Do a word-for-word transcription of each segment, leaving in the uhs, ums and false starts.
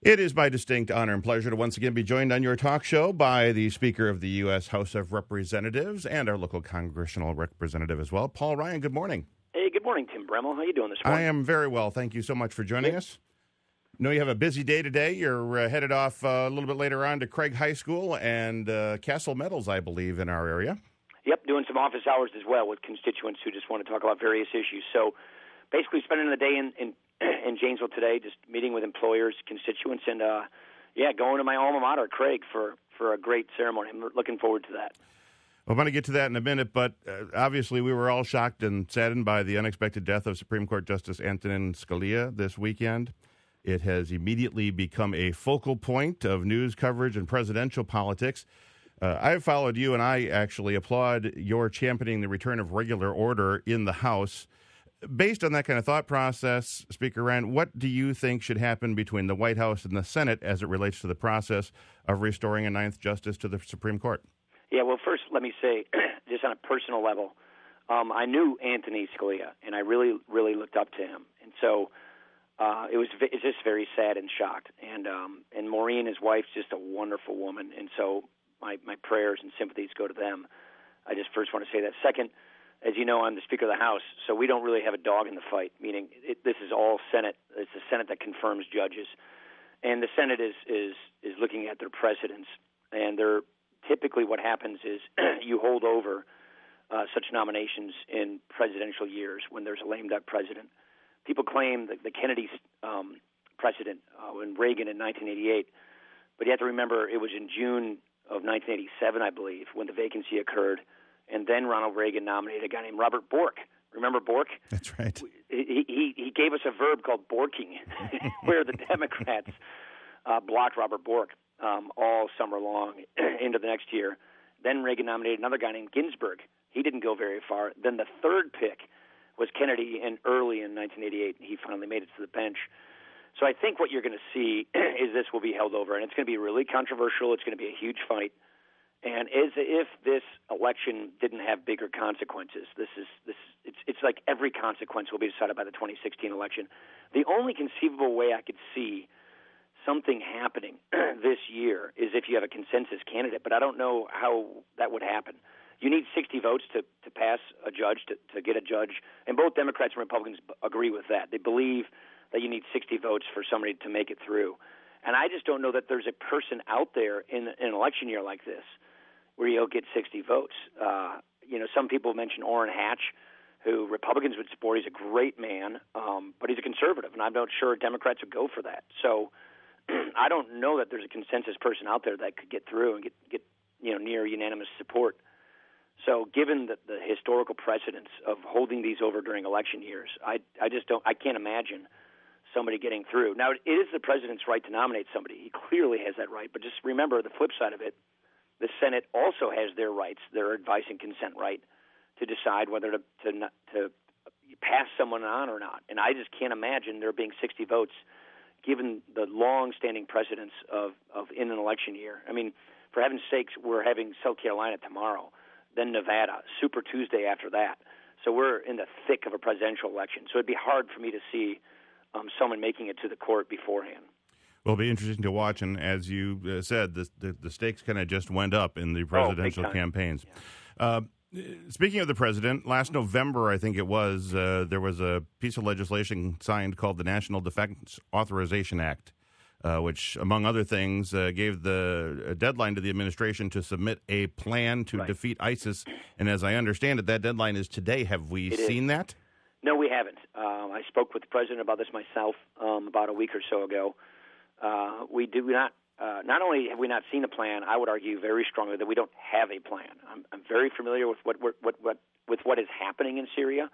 It is my distinct honor and pleasure to once again be joined on your talk show by the Speaker of the U S House of Representatives and our local congressional representative as well, Paul Ryan. Good morning. Hey, good morning, Tim Bremmel. How you doing this morning? I am very well. Thank you so much for joining Good. us. I know you have a busy day today. You're uh, headed off uh, a little bit later on to Craig High School and uh, Castle Meadows, I believe, in our area. Yep, doing some office hours as well with constituents who just want to talk about various issues. So basically spending the day in, in, in Janesville today, just meeting with employers, constituents, and, uh, yeah, going to my alma mater, Craig, for, for a great ceremony. I'm looking forward to that. Well, I'm going to get to that in a minute, but uh, obviously we were all shocked and saddened by the unexpected death of Supreme Court Justice Antonin Scalia this weekend. It has immediately become a focal point of news coverage and presidential politics. Uh, I've followed you, and I actually applaud your championing the return of regular order in the House. Based on that kind of thought process, Speaker Ryan, what do you think should happen between the White House and the Senate as it relates to the process of restoring a ninth justice to the Supreme Court? Yeah, well, first let me say, just on a personal level, um, I knew Anthony Scalia, and I really, really looked up to him. And so uh, it was it's just very sad and shocked. And um, and Maureen, his wife's just a wonderful woman, and so my, my prayers and sympathies go to them. I just first want to say that. Second, as you know, I'm the Speaker of the House, so we don't really have a dog in the fight, meaning it, this is all Senate. It's the Senate that confirms judges. And the Senate is, is, is looking at their presidents, and they're typically what happens is you hold over uh, such nominations in presidential years when there's a lame duck president. People claim that the Kennedy um, precedent uh, when Reagan in nineteen eighty-eight, but you have to remember it was in June of nineteen eighty-seven, I believe, when the vacancy occurred, and then Ronald Reagan nominated a guy named Robert Bork. Remember Bork? That's right. He he, he gave us a verb called borking, where the Democrats uh, blocked Robert Bork um, all summer long into the next year. Then Reagan nominated another guy named Ginsburg. He didn't go very far. Then the third pick was Kennedy, and early in nineteen eighty-eight, he finally made it to the bench. So I think what you're going to see is this will be held over, and it's going to be really controversial. It's going to be a huge fight. And as if this election didn't have bigger consequences, this is this it's it's like every consequence will be decided by the twenty sixteen election. The only conceivable way I could see something happening this year is if you have a consensus candidate, but I don't know how that would happen. You need sixty votes to, to pass a judge, to, to get a judge, and both Democrats and Republicans agree with that. They believe that you need sixty votes for somebody to make it through. And I just don't know that there's a person out there in, in an election year like this where you'll get sixty votes. Uh, you know, some people mention Orrin Hatch, who Republicans would support. He's a great man, um, but he's a conservative, and I'm not sure Democrats would go for that. So I don't know that there's a consensus person out there that could get through and get, get you know, near unanimous support. So given the, the historical precedence of holding these over during election years, I, I just don't, I can't imagine somebody getting through. Now, it is the president's right to nominate somebody. He clearly has that right. But just remember the flip side of it. The Senate also has their rights, their advice and consent right, to decide whether to to, to pass someone on or not. And I just can't imagine there being sixty votes, given the long-standing precedence of, of in an election year. I mean, for heaven's sakes, we're having South Carolina tomorrow, then Nevada, Super Tuesday after that. So we're in the thick of a presidential election. So it'd be hard for me to see um, someone making it to the court beforehand. Well, it'll be interesting to watch, and as you uh, said, the, the, the stakes kind of just went up in the presidential oh, campaigns. Yeah. Uh, speaking of the president, last November, I think it was, uh, there was a piece of legislation signed called the National Defense Authorization Act, uh, which, among other things, uh, gave the a deadline to the administration to submit a plan to right. defeat ISIS. And as I understand it, that deadline is today. Have we it seen is. that? No, we haven't. Um, I spoke with the president about this myself um, about a week or so ago. Uh, we do not, uh, not only have we not seen a plan, I would argue very strongly that we don't have a plan. I'm, I'm very familiar with what, what, what, what, with what is happening in Syria,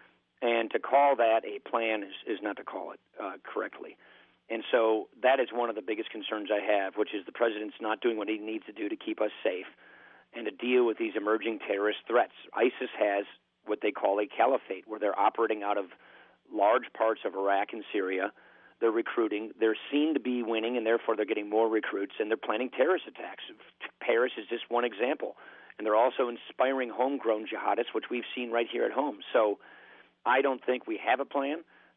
and to call that a plan is, is not to call it uh, correctly. And so that is one of the biggest concerns I have, which is the president's not doing what he needs to do to keep us safe and to deal with these emerging terrorist threats. ISIS has what they call a caliphate, where they're operating out of large parts of Iraq and Syria. They're recruiting. They're seen to be winning, and therefore they're getting more recruits, and they're planning terrorist attacks. Paris is just one example. And they're also inspiring homegrown jihadists, which we've seen right here at home. So I don't think we have a plan,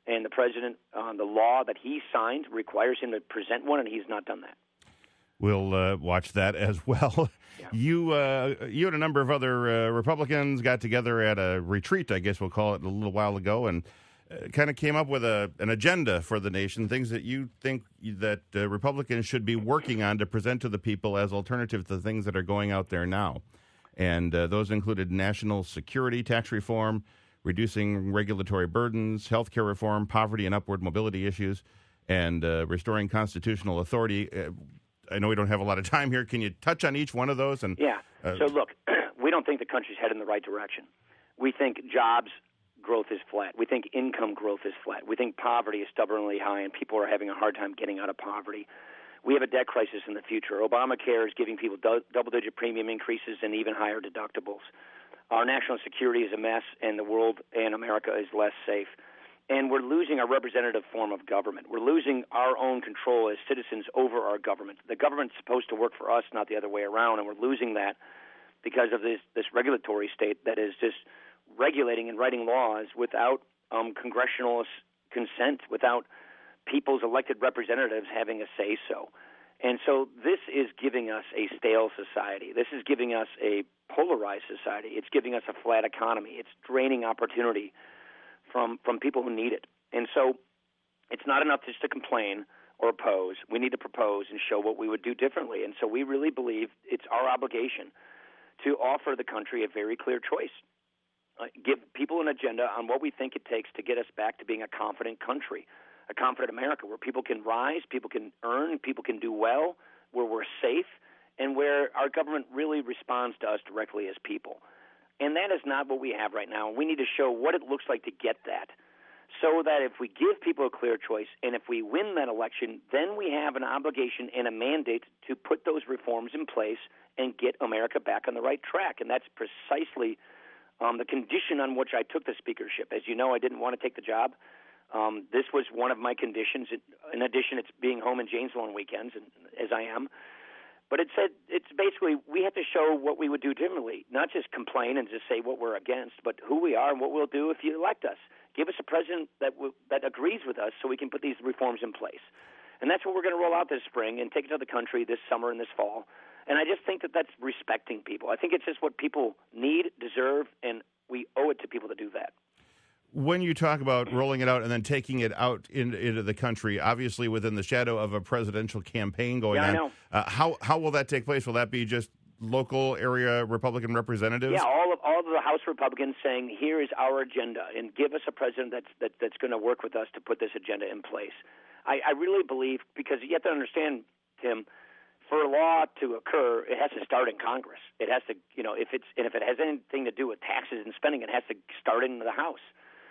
And the president, uh, the law that he signed requires him to present one, and he's not done that. We'll uh, watch that as well. Yeah. You uh, you and a number of other uh, Republicans got together at a retreat, I guess we'll call it, a little while ago, and uh, kind of came up with a an agenda for the nation, things that you think that uh, Republicans should be working on to present to the people as alternatives to the things that are going out there now. And uh, those included national security, tax reform, reducing regulatory burdens, health care reform, poverty and upward mobility issues, and uh, restoring constitutional authority. Uh, I know we don't have a lot of time here. Can you touch on each one of those? And Yeah. uh, so, look, we don't think the country's headed in the right direction. We think jobs growth is flat. We think income growth is flat. We think poverty is stubbornly high, and people are having a hard time getting out of poverty. We have a debt crisis in the future. Obamacare is giving people do- double-digit premium increases and even higher deductibles. Our national security is a mess, and the world and America is less safe. And we're losing our representative form of government. We're losing our own control as citizens over our government. The government's supposed to work for us, not the other way around, and we're losing that because of this, this regulatory state that is just regulating and writing laws without um, congressional consent, without people's elected representatives having a say-so. And so this is giving us a stale society. This is giving us a polarized society. It's giving us a flat economy. It's draining opportunity from from people who need it. And so it's not enough just to complain or oppose. We need to propose and show what we would do differently. And so we really believe it's our obligation to offer the country a very clear choice. Uh, give people an agenda on what we think it takes to get us back to being a confident country, a confident America where people can rise, people can earn, people can do well, where we're safe, and where our government really responds to us directly as people. And that is not what we have right now. We need to show what it looks like to get that, so that if we give people a clear choice and if we win that election, then we have an obligation and a mandate to put those reforms in place and get America back on the right track. And that's precisely um, the condition on which I took the speakership. As you know, I didn't want to take the job. Um, this was one of my conditions. In addition, it's being home in Janesville on weekends, and, as I am. But it said it's basically we have to show what we would do differently, not just complain and just say what we're against, but who we are and what we'll do if you elect us. Give us a president that w- that agrees with us so we can put these reforms in place. And that's what we're going to roll out this spring and take it to the country this summer and this fall. And I just think that that's respecting people. I think it's just what people need, deserve, and we owe it to people to do that. When you talk about rolling it out and then taking it out in, into the country, obviously within the shadow of a presidential campaign going yeah, on, I know. Uh, how how will that take place? Will that be just local area Republican representatives? Yeah, all of all of the House Republicans saying, here is our agenda, and give us a president that's that, that's going to work with us to put this agenda in place. I, I really believe, because you have to understand, Tim, for a law to occur, it has to start in Congress. It has to, you know, if it's and if it has anything to do with taxes and spending, it has to start in the House.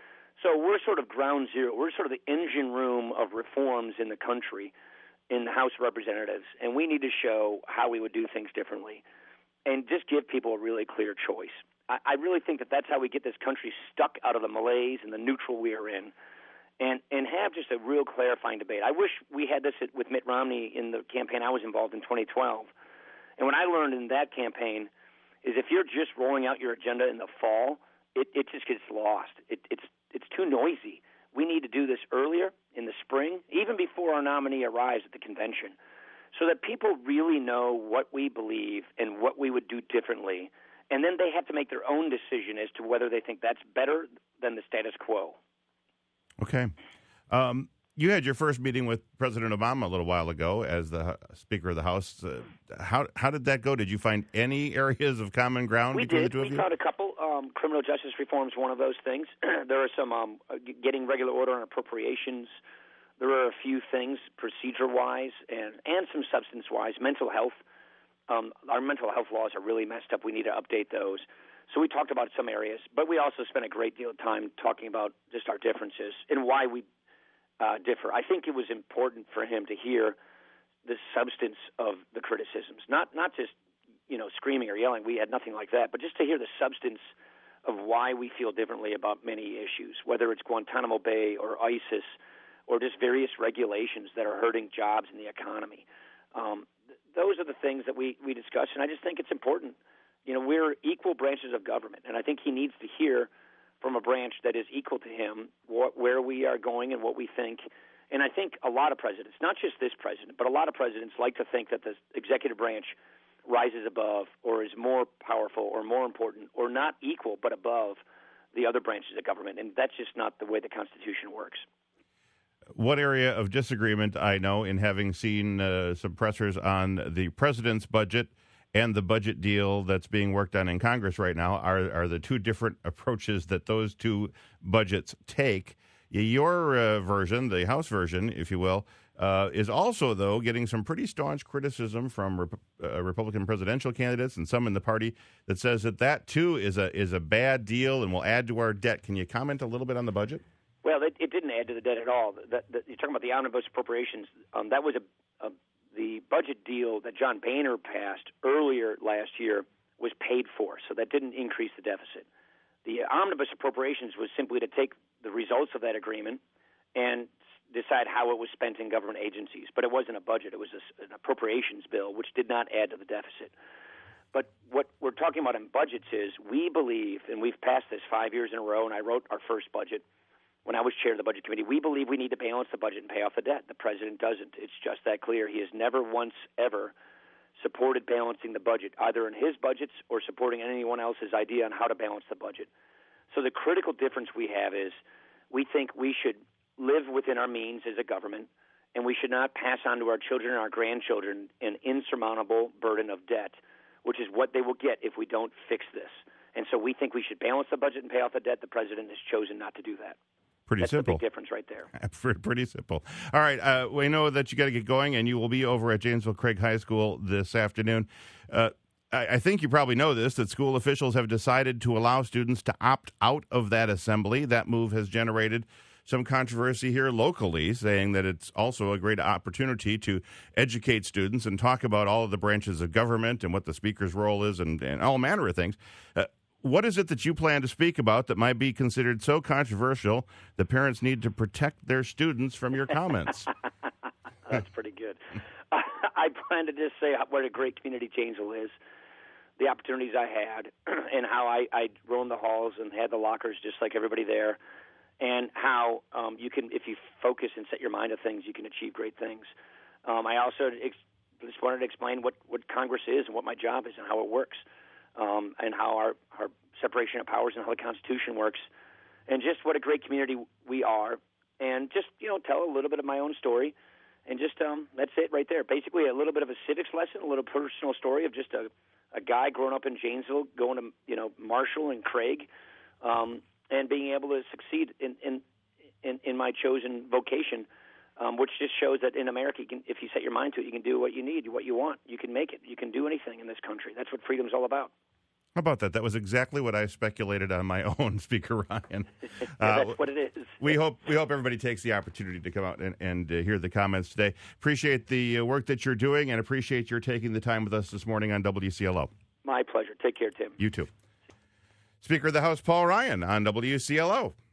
So we're sort of ground zero. We're sort of the engine room of reforms in the country, in the House of Representatives, and we need to show how we would do things differently and just give people a really clear choice. I, I really think that that's how we get this country stuck out of the malaise and the neutral we are in, and, and have just a real clarifying debate. I wish we had this with Mitt Romney in the campaign I was involved in twenty twelve. And what I learned in that campaign is if you're just rolling out your agenda in the fall, it, it just gets lost. It, it's It's too noisy. We need to do this earlier in the spring, even before our nominee arrives at the convention, so that people really know what we believe and what we would do differently. And then they have to make their own decision as to whether they think that's better than the status quo. Okay. Um, you had your first meeting with President Obama a little while ago as the Speaker of the House. Uh, how how did that go? Did you find any areas of common ground we between did. the two of we you? We found a couple. Um, criminal justice reform is one of those things. There are some um, getting regular order on appropriations. There are a few things procedure-wise and, and some substance-wise. Mental health. Um, our mental health laws are really messed up. We need to update those. So we talked about some areas, but we also spent a great deal of time talking about just our differences and why we uh, differ. I think it was important for him to hear the substance of the criticisms, not not just you know screaming or yelling. We had nothing like that, but just to hear the substance of why we feel differently about many issues, whether it's Guantanamo Bay or ISIS or just various regulations that are hurting jobs in the economy. Um, th- those are the things that we, we discuss, and I just think it's important. You know, we're equal branches of government, and I think he needs to hear from a branch that is equal to him what, where we are going and what we think. And I think a lot of presidents, not just this president, but a lot of presidents like to think that the executive branch rises above or is more powerful or more important or not equal but above the other branches of government. And that's just not the way the Constitution works. One area of disagreement, I know, in having seen uh, some pressers on the president's budget and the budget deal that's being worked on in Congress right now, are, are the two different approaches that those two budgets take. Your uh, version, the House version, if you will, uh, is also, though, getting some pretty staunch criticism from Rep- uh, Republican presidential candidates and some in the party that says that that, too, is a is a bad deal and will add to our debt. Can you comment a little bit on the budget? Well, it, it didn't add to the debt at all. The, the, you're talking about the omnibus appropriations. Um, that was a, a the budget deal that John Boehner passed earlier last year was paid for, so that didn't increase the deficit. The omnibus appropriations was simply to take the results of that agreement and decide how it was spent in government agencies. But it wasn't a budget. It was a, an appropriations bill, which did not add to the deficit. But what we're talking about in budgets is we believe, and we've passed this five years in a row, and I wrote our first budget when I was chair of the Budget Committee, we believe we need to balance the budget and pay off the debt. The president doesn't. It's just that clear. He has never once ever supported balancing the budget, either in his budgets or supporting anyone else's idea on how to balance the budget. So the critical difference we have is we think we should live within our means as a government, and we should not pass on to our children and our grandchildren an insurmountable burden of debt, which is what they will get if we don't fix this. And so we think we should balance the budget and pay off the debt. The president has chosen not to do that. Pretty That's simple. That's the big difference right there. Pretty simple. All right. Uh, we know that you got to get going, and you will be over at Janesville Craig High School this afternoon. Uh, I, I think you probably know this, that school officials have decided to allow students to opt out of that assembly. That move has generated some controversy here locally, saying that it's also a great opportunity to educate students and talk about all of the branches of government and what the speaker's role is and, and all manner of things. Uh, What is it that you plan to speak about that might be considered so controversial that parents need to protect their students from your comments? That's pretty good. I plan to just say what a great community Janesville is, the opportunities I had, and how I, I roamed the halls and had the lockers just like everybody there, and how um, you can, if you focus and set your mind to things, you can achieve great things. Um, I also ex- just wanted to explain what, what Congress is and what my job is and how it works. Um, and how our, our separation of powers and how the Constitution works, and just what a great community we are, and just, you know, tell a little bit of my own story, and just, um, that's it right there. Basically a little bit of a civics lesson, a little personal story of just a, a guy growing up in Janesville, going to, you know, Marshall and Craig, um, and being able to succeed in, in, in, in my chosen vocation, um, which just shows that in America, you can, if you set your mind to it, you can do what you need, what you want. You can make it. You can do anything in this country. That's what freedom's all about. How about that? That was exactly what I speculated on my own, Speaker Ryan. yeah, that's uh, what it is. we hope we hope everybody takes the opportunity to come out and, and uh, hear the comments today. Appreciate the uh, work that you're doing, and appreciate your taking the time with us this morning on W C L O. My pleasure. Take care, Tim. You too. Speaker of the House, Paul Ryan, on W C L O.